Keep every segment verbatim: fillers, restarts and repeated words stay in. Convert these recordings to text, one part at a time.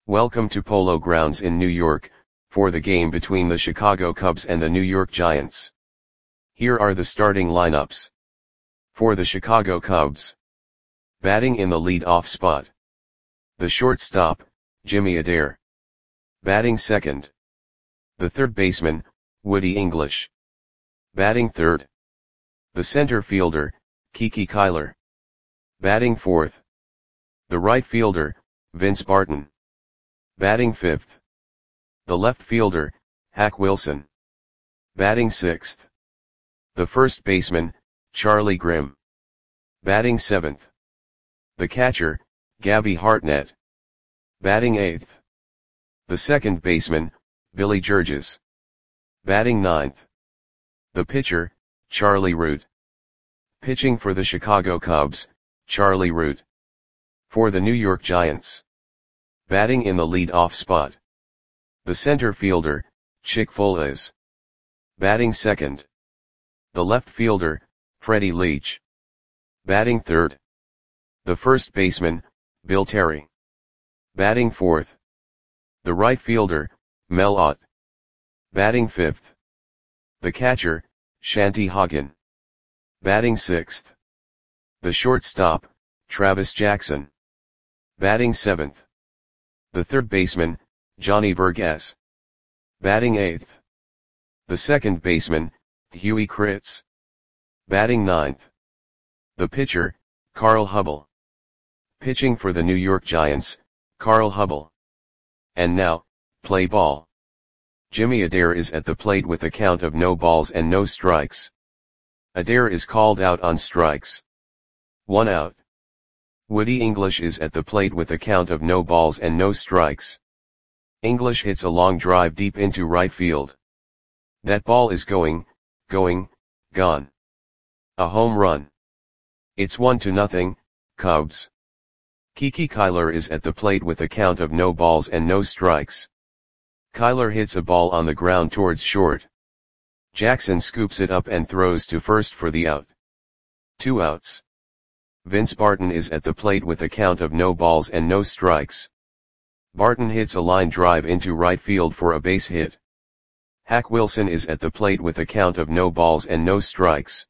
Welcome to Polo Grounds in New York, for the game between the Chicago Cubs and the New York Giants. Here are the starting lineups. For the Chicago Cubs. Batting in the lead-off spot. The shortstop, Jimmy Adair. Batting second. The third baseman, Woody English. Batting third. The center fielder, Kiki Kyler. Batting fourth. The right fielder, Vince Barton. Batting fifth. The left fielder, Hack Wilson. Batting sixth. The first baseman, Charlie Grimm. Batting seventh. The catcher, Gabby Hartnett. Batting eighth. The second baseman, Billy Georges. Batting ninth. The pitcher, Charlie Root. Pitching for the Chicago Cubs, Charlie Root. For the New York Giants. Batting in the lead-off spot. The center fielder, Chick Foles. Batting second. The left fielder, Freddie Leach. Batting third. The first baseman, Bill Terry. Batting fourth. The right fielder, Mel Ott. Batting fifth. The catcher, Shanty Hagen. Batting sixth. The shortstop, Travis Jackson. Batting seventh. The third baseman, Johnny Vergas. Batting eighth. The second baseman, Huey Kritz. Batting ninth. The pitcher, Carl Hubble. Pitching for the New York Giants, Carl Hubble. And now, play ball. Jimmy Adair is at the plate with a count of no balls and no strikes. Adair is called out on strikes. One out. Woody English is at the plate with a count of no balls and no strikes. English hits a long drive deep into right field. That ball is going, going, gone. A home run. It's one to nothing, Cubs. Kiki Kyler is at the plate with a count of no balls and no strikes. Kyler hits a ball on the ground towards short. Jackson scoops it up and throws to first for the out. Two outs. Vince Barton is at the plate with a count of no balls and no strikes. Barton hits a line drive into right field for a base hit. Hack Wilson is at the plate with a count of no balls and no strikes.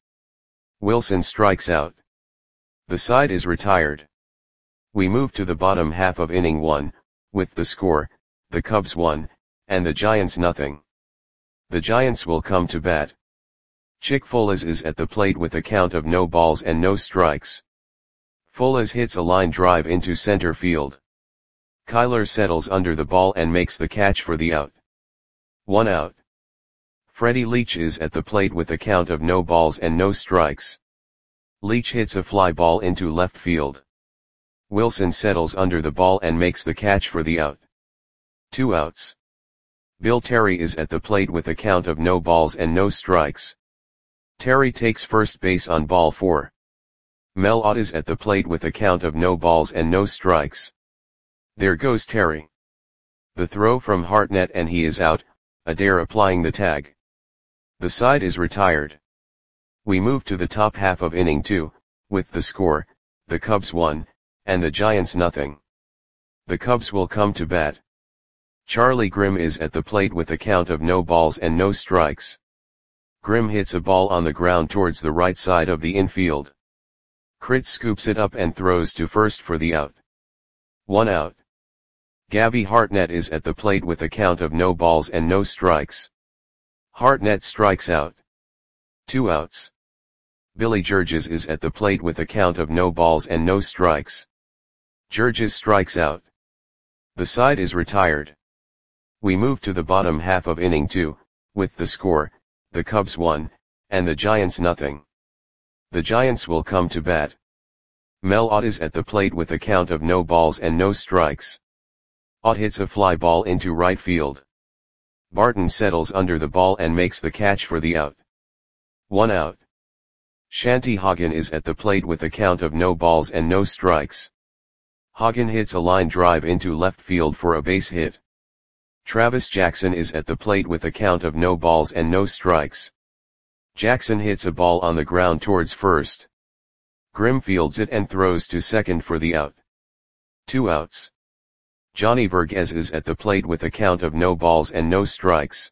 Wilson strikes out. The side is retired. We move to the bottom half of inning one, with the score, the Cubs one, and the Giants nothing. The Giants will come to bat. Chick Foles is at the plate with a count of no balls and no strikes. Foles hits a line drive into center field. Kyler settles under the ball and makes the catch for the out. One out. Freddie Leach is at the plate with a count of no balls and no strikes. Leach hits a fly ball into left field. Wilson settles under the ball and makes the catch for the out. Two outs. Bill Terry is at the plate with a count of no balls and no strikes. Terry takes first base on ball four. Mel Ott is at the plate with a count of no balls and no strikes. There goes Terry. The throw from Hartnett and he is out, Adair applying the tag. The side is retired. We move to the top half of inning two, with the score, the Cubs one, and the Giants nothing. The Cubs will come to bat. Charlie Grimm is at the plate with a count of no balls and no strikes. Grimm hits a ball on the ground towards the right side of the infield. Kritz scoops it up and throws to first for the out. One out. Gabby Hartnett is at the plate with a count of no balls and no strikes. Hartnett strikes out. Two outs. Billy Georges is at the plate with a count of no balls and no strikes. Georges strikes out. The side is retired. We move to the bottom half of inning two, with the score, the Cubs one, and the Giants nothing. The Giants will come to bat. Mel Ott is at the plate with a count of no balls and no strikes. Ott hits a fly ball into right field. Barton settles under the ball and makes the catch for the out. One out. Shanty Hagen is at the plate with a count of no balls and no strikes. Hagen hits a line drive into left field for a base hit. Travis Jackson is at the plate with a count of no balls and no strikes. Jackson hits a ball on the ground towards first. Grimm fields it and throws to second for the out. Two outs. Johnny Vergez is at the plate with a count of no balls and no strikes.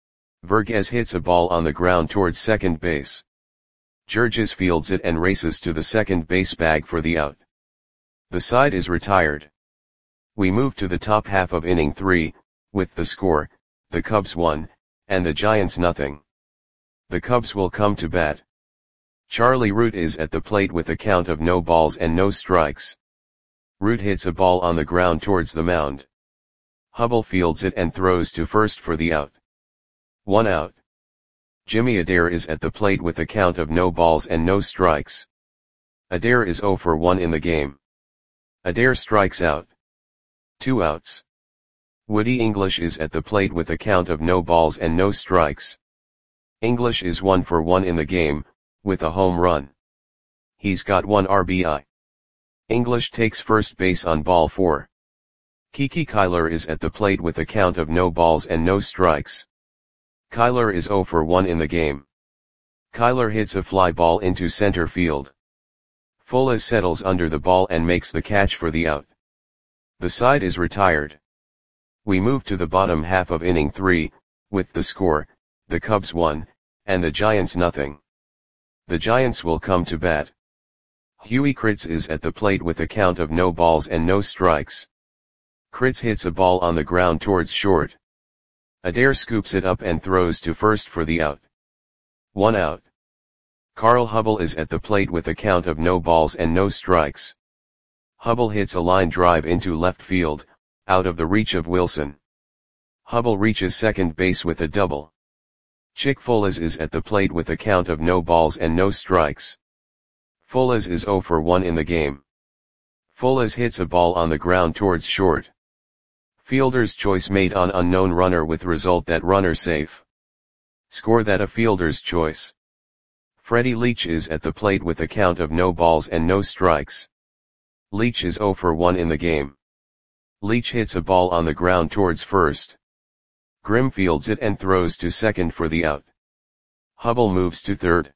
Vergez hits a ball on the ground towards second base. Georges fields it and races to the second base bag for the out. The side is retired. We move to the top half of inning three, with the score, the Cubs one, and the Giants nothing. The Cubs will come to bat. Charlie Root is at the plate with a count of no balls and no strikes. Root hits a ball on the ground towards the mound. Hubble fields it and throws to first for the out. One out. Jimmy Adair is at the plate with a count of no balls and no strikes. Adair is oh for one in the game. Adair strikes out. Two outs. Woody English is at the plate with a count of no balls and no strikes. English is one for one in the game, with a home run. He's got one R B I. English takes first base on ball four. Kiki Kyler is at the plate with a count of no balls and no strikes. Kyler is oh for one in the game. Kyler hits a fly ball into center field. Fuller settles under the ball and makes the catch for the out. The side is retired. We move to the bottom half of inning three, with the score, the Cubs one, and the Giants nothing. The Giants will come to bat. Huey Kritz is at the plate with a count of no balls and no strikes. Kritz hits a ball on the ground towards short. Adair scoops it up and throws to first for the out. One out. Carl Hubble is at the plate with a count of no balls and no strikes. Hubble hits a line drive into left field, out of the reach of Wilson. Hubble reaches second base with a double. Chick Folas is at the plate with a count of no balls and no strikes. Folas is oh for one in the game. Folas hits a ball on the ground towards short. Fielder's choice made on unknown runner with result that runner safe. Score that a fielder's choice. Freddie Leach is at the plate with a count of no balls and no strikes. Leach is oh for one in the game. Leach hits a ball on the ground towards first. Grimm fields it and throws to second for the out. Hubble moves to third.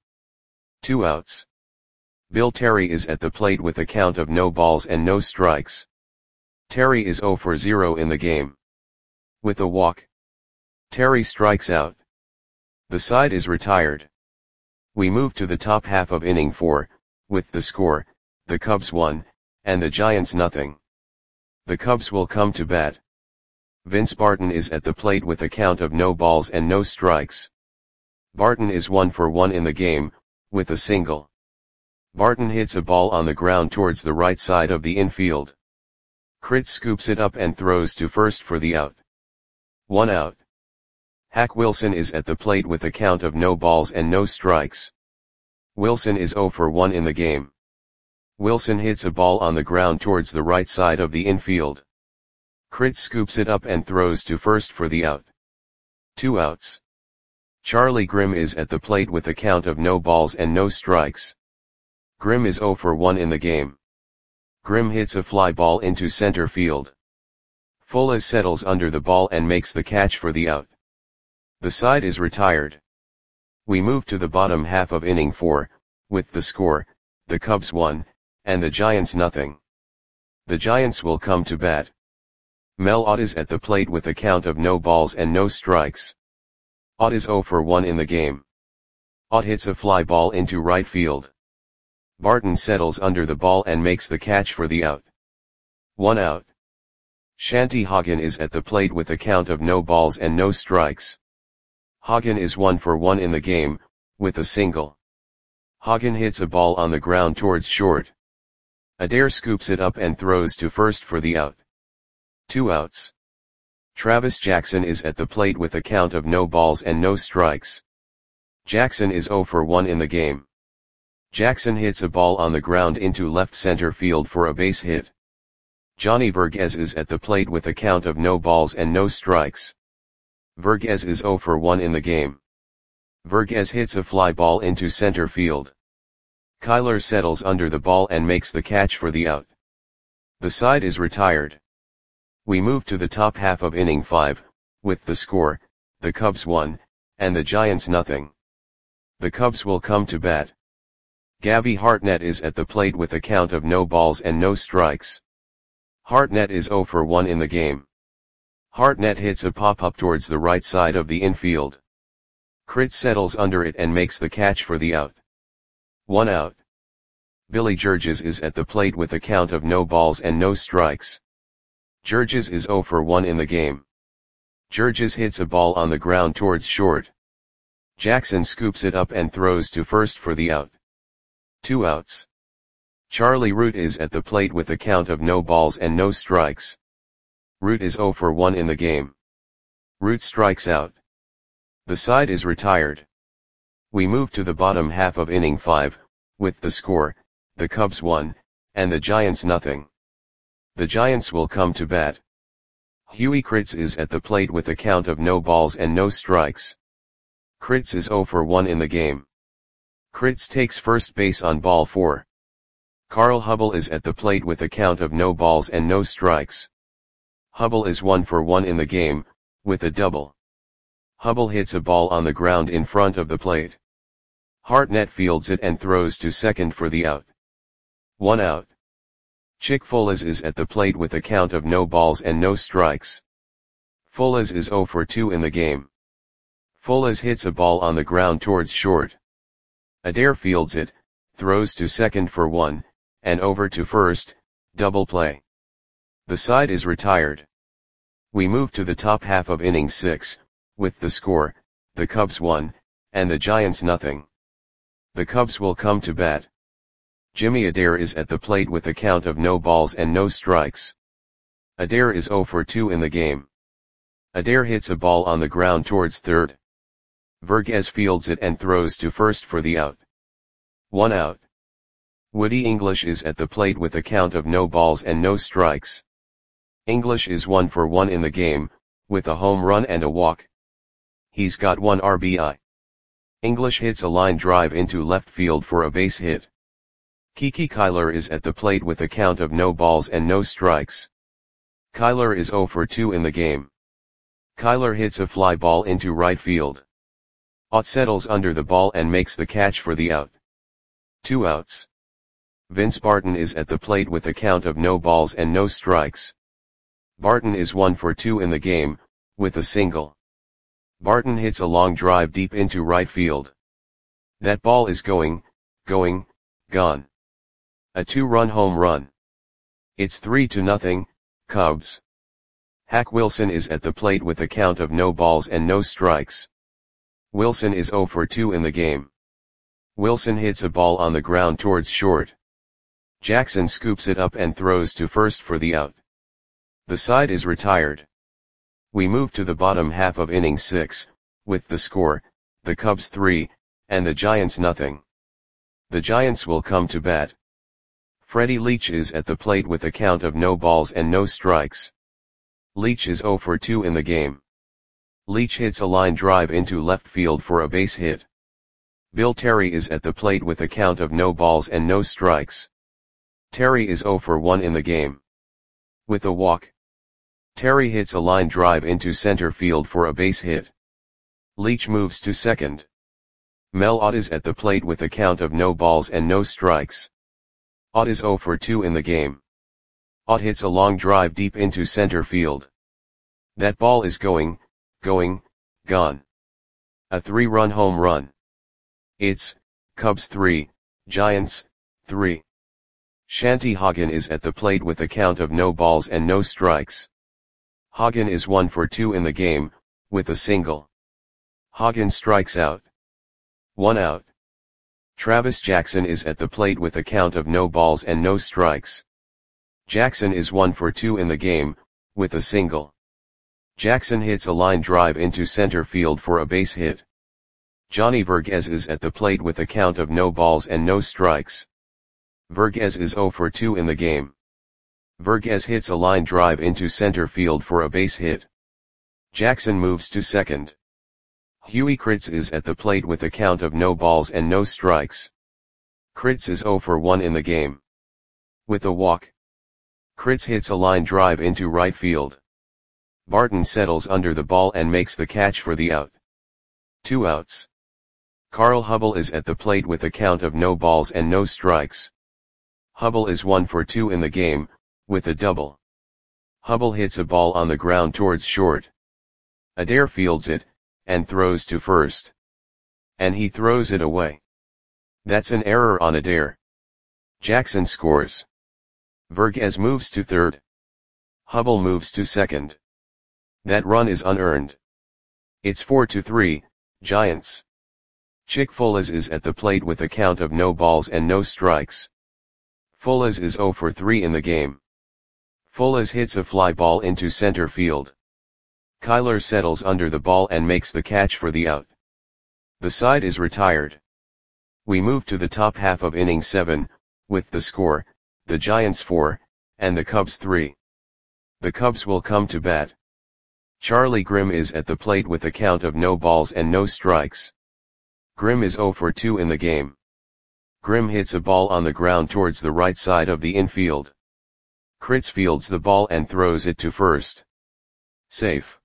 Two outs. Bill Terry is at the plate with a count of no balls and no strikes. Terry is oh for zero in the game. With a walk, Terry strikes out. The side is retired. We move to the top half of inning four, with the score, the Cubs one, and the Giants nothing. The Cubs will come to bat. Vince Barton is at the plate with a count of no balls and no strikes. Barton is one for one in the game, with a single. Barton hits a ball on the ground towards the right side of the infield. Kritz scoops it up and throws to first for the out. One out. Hack Wilson is at the plate with a count of no balls and no strikes. Wilson is oh for one in the game. Wilson hits a ball on the ground towards the right side of the infield. Kritz scoops it up and throws to first for the out. Two outs. Charlie Grimm is at the plate with a count of no balls and no strikes. Grimm is oh for one in the game. Grimm hits a fly ball into center field. Folas settles under the ball and makes the catch for the out. The side is retired. We move to the bottom half of inning four, with the score, the Cubs one, and the Giants nothing. The Giants will come to bat. Mel Ott is at the plate with a count of no balls and no strikes. Ott is oh for one in the game. Ott hits a fly ball into right field. Barton settles under the ball and makes the catch for the out. One out. Shanty Hagen is at the plate with a count of no balls and no strikes. Hagen is one for one in the game, with a single. Hagen hits a ball on the ground towards short. Adair scoops it up and throws to first for the out. Two outs. Travis Jackson is at the plate with a count of no balls and no strikes. Jackson is oh for one in the game. Jackson hits a ball on the ground into left center field for a base hit. Johnny Vergez is at the plate with a count of no balls and no strikes. Vergez is oh for one in the game. Vergez hits a fly ball into center field. Kyler settles under the ball and makes the catch for the out. The side is retired. We move to the top half of inning five, with the score, the Cubs one, and the Giants nothing. The Cubs will come to bat. Gabby Hartnett is at the plate with a count of no balls and no strikes. Hartnett is zero for one in the game. Hartnett hits a pop-up towards the right side of the infield. Crit settles under it and makes the catch for the out. One out. Billy Georges is at the plate with a count of no balls and no strikes. Georges is zero for one in the game. Georges hits a ball on the ground towards short. Jackson scoops it up and throws to first for the out. Two outs. Charlie Root is at the plate with a count of no balls and no strikes. Root is zero for one in the game. Root strikes out. The side is retired. We move to the bottom half of inning five, with the score, the Cubs one, and the Giants nothing. The Giants will come to bat. Huey Critz is at the plate with a count of no balls and no strikes. Critz is zero for one in the game. Critz takes first base on ball four. Carl Hubble is at the plate with a count of no balls and no strikes. Hubble is one for one in the game, with a double. Hubble hits a ball on the ground in front of the plate. Hartnett fields it and throws to second for the out. One out. Chick Folas is at the plate with a count of no balls and no strikes. Folas is zero for two in the game. Folas hits a ball on the ground towards short. Adair fields it, throws to second for one, and over to first, double play. The side is retired. We move to the top half of inning six, with the score, the Cubs one, and the Giants nothing. The Cubs will come to bat. Jimmy Adair is at the plate with a count of no balls and no strikes. Adair is zero for two in the game. Adair hits a ball on the ground towards third. Verghese fields it and throws to first for the out. One out. Woody English is at the plate with a count of no balls and no strikes. English is one for one in the game, with a home run and a walk. He's got one R B I. English hits a line drive into left field for a base hit. Kiki Kyler is at the plate with a count of no balls and no strikes. Kyler is zero for two in the game. Kyler hits a fly ball into right field. Ott settles under the ball and makes the catch for the out. Two outs. Vince Barton is at the plate with a count of no balls and no strikes. Barton is one for two in the game, with a single. Barton hits a long drive deep into right field. That ball is going, going, gone. A two-run home run. It's three to nothing, Cubs. Hack Wilson is at the plate with a count of no balls and no strikes. Wilson is zero for two in the game. Wilson hits a ball on the ground towards short. Jackson scoops it up and throws to first for the out. The side is retired. We move to the bottom half of inning six, with the score, the Cubs three, and the Giants nothing. The Giants will come to bat. Freddie Leach is at the plate with a count of no balls and no strikes. Leach is zero for two in the game. Leach hits a line drive into left field for a base hit. Bill Terry is at the plate with a count of no balls and no strikes. Terry is zero for one in the game. With a walk. Terry hits a line drive into center field for a base hit. Leach moves to second. Mel Ott is at the plate with a count of no balls and no strikes. Ott is zero for two in the game. Ott hits a long drive deep into center field. That ball is going, going, gone. A three-run home run. It's Cubs three, Giants three. Shanty Hagen is at the plate with a count of no balls and no strikes. Hagen is one for two in the game, with a single. Hagen strikes out. One out. Travis Jackson is at the plate with a count of no balls and no strikes. Jackson is one for two in the game, with a single. Jackson hits a line drive into center field for a base hit. Johnny Verghese is at the plate with a count of no balls and no strikes. Verghese is zero for two in the game. Verghese hits a line drive into center field for a base hit. Jackson moves to second. Huey Critz is at the plate with a count of no balls and no strikes. Critz is zero for one in the game. With a walk. Critz hits a line drive into right field. Barton settles under the ball and makes the catch for the out. Two outs. Carl Hubble is at the plate with a count of no balls and no strikes. Hubble is one for two in the game, with a double. Hubble hits a ball on the ground towards short. Adair fields it, and throws to first. And he throws it away. That's an error on Adair. Jackson scores. Verghese moves to third. Hubble moves to second. That run is unearned. It's four to three, Giants. Chick Folla's is at the plate with a count of no balls and no strikes. Folla's is zero for three in the game. Folla's hits a fly ball into center field. Kyler settles under the ball and makes the catch for the out. The side is retired. We move to the top half of inning seven, with the score, the Giants four, and the Cubs three. The Cubs will come to bat. Charlie Grimm is at the plate with a count of no balls and no strikes. Grimm is zero for two in the game. Grimm hits a ball on the ground towards the right side of the infield. Kritz fields the ball and throws it to first. Safe.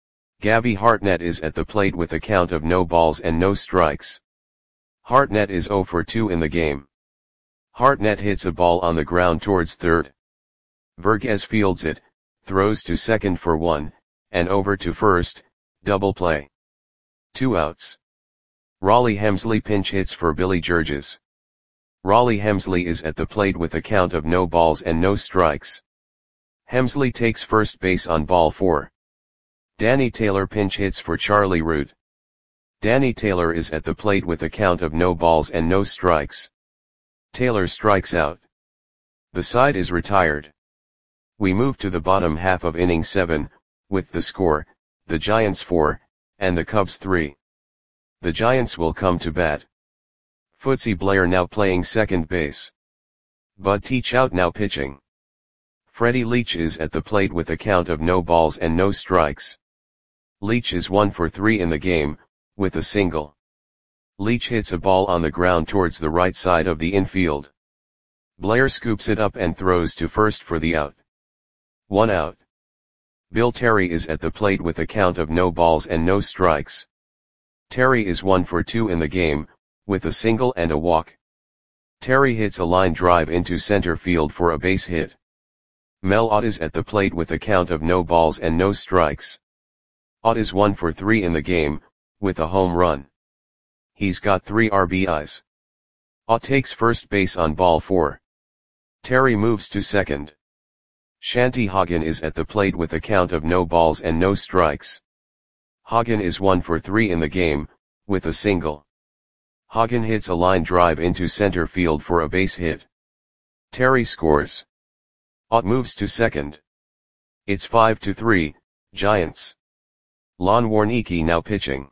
Gabby Hartnett is at the plate with a count of no balls and no strikes. Hartnett is zero for two in the game. Hartnett hits a ball on the ground towards third. Verghese fields it, throws to second for one, and over to first, double play. Two outs. Raleigh Hemsley pinch hits for Billy Georges. Raleigh Hemsley is at the plate with a count of no balls and no strikes. Hemsley takes first base on ball four. Danny Taylor pinch hits for Charlie Root. Danny Taylor is at the plate with a count of no balls and no strikes. Taylor strikes out. The side is retired. We move to the bottom half of inning seven, with the score, the Giants four, and the Cubs three. The Giants will come to bat. Footsy Blair now playing second base. Bud Teachout now pitching. Freddie Leach is at the plate with a count of no balls and no strikes. Leach is one for three in the game, with a single. Leach hits a ball on the ground towards the right side of the infield. Blair scoops it up and throws to first for the out. One out. Bill Terry is at the plate with a count of no balls and no strikes. Terry is one for two in the game, with a single and a walk. Terry hits a line drive into center field for a base hit. Mel Ott is at the plate with a count of no balls and no strikes. Ott is one for three in the game, with a home run. He's got three R B Is. Ott takes first base on ball four. Terry moves to second. Shanty Hagen is at the plate with a count of no balls and no strikes. Hagen is one for three in the game, with a single. Hagen hits a line drive into center field for a base hit. Terry scores. Ott moves to second. It's five to three, Giants. Lon Warneke now pitching.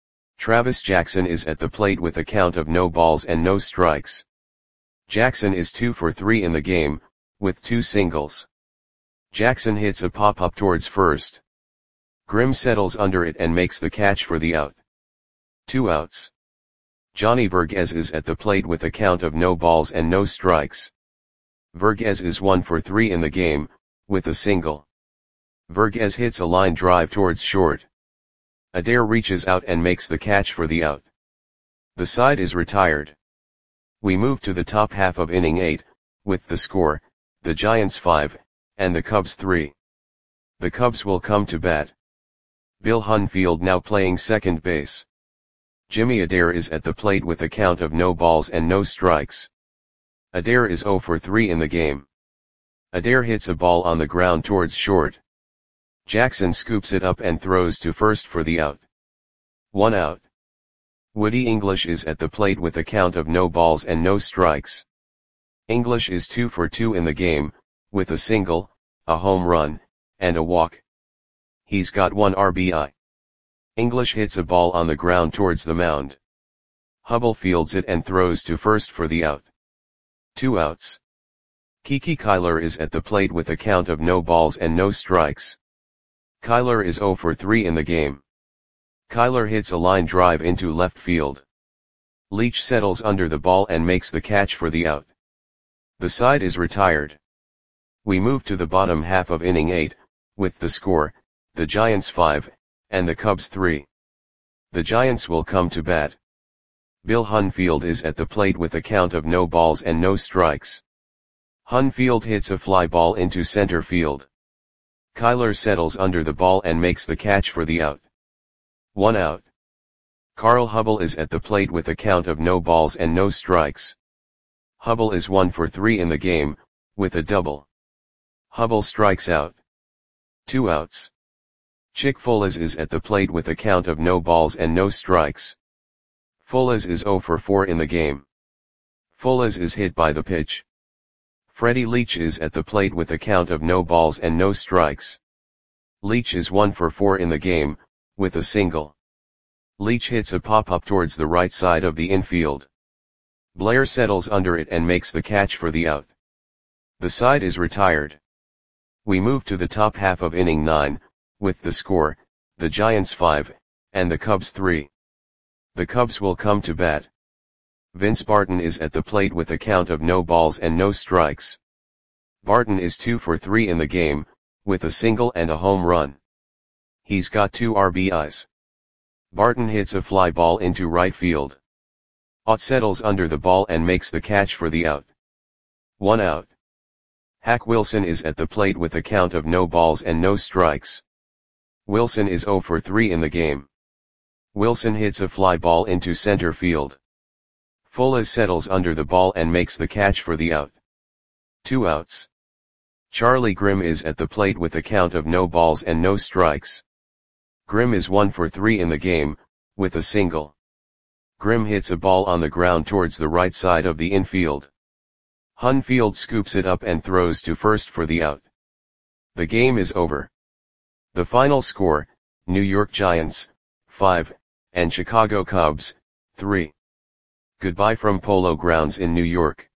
Travis Jackson is at the plate with a count of no balls and no strikes. Jackson is two for three in the game, with two singles. Jackson hits a pop-up towards first. Grimm settles under it and makes the catch for the out. Two outs. Johnny Verghese is at the plate with a count of no balls and no strikes. Verghese is one for three in the game, with a single. Verghese hits a line drive towards short. Adair reaches out and makes the catch for the out. The side is retired. We move to the top half of inning eight, with the score, the Giants five, and the Cubs three. The Cubs will come to bat. Bill Hunfield now playing second base. Jimmy Adair is at the plate with a count of no balls and no strikes. Adair is zero for three in the game. Adair hits a ball on the ground towards short. Jackson scoops it up and throws to first for the out. One out. Woody English is at the plate with a count of no balls and no strikes. English is two for two in the game, with a single, a home run, and a walk. He's got one R B I. English hits a ball on the ground towards the mound. Hubble fields it and throws to first for the out. Two outs. Kiki Kyler is at the plate with a count of no balls and no strikes. Kyler is zero for three in the game. Kyler hits a line drive into left field. Leach settles under the ball and makes the catch for the out. The side is retired. We move to the bottom half of inning eight, with the score, the Giants five, and the Cubs three. The Giants will come to bat. Bill Hunfield is at the plate with a count of no balls and no strikes. Hunfield hits a fly ball into center field. Kyler settles under the ball and makes the catch for the out. One out. Carl Hubbell is at the plate with a count of no balls and no strikes. Hubbell is one for three in the game, with a double. Hubbell strikes out. Two outs. Chick Foales is at the plate with a count of no balls and no strikes. Foales is zero for four in the game. Foales is hit by the pitch. Freddie Leach is at the plate with a count of no balls and no strikes. Leach is one for four in the game, with a single. Leach hits a pop-up towards the right side of the infield. Blair settles under it and makes the catch for the out. The side is retired. We move to the top half of inning nine, with the score, the Giants five, and the Cubs three. The Cubs will come to bat. Vince Barton is at the plate with a count of no balls and no strikes. Barton is two for three in the game, with a single and a home run. He's got two R B Is. Barton hits a fly ball into right field. Ott settles under the ball and makes the catch for the out. One out. Hack Wilson is at the plate with a count of no balls and no strikes. Wilson is zero for three in the game. Wilson hits a fly ball into center field. Foales settles under the ball and makes the catch for the out. Two outs. Charlie Grimm is at the plate with a count of no balls and no strikes. Grimm is one for three in the game, with a single. Grimm hits a ball on the ground towards the right side of the infield. Hunfield scoops it up and throws to first for the out. The game is over. The final score, New York Giants, five, and Chicago Cubs, three. Goodbye from Polo Grounds in New York.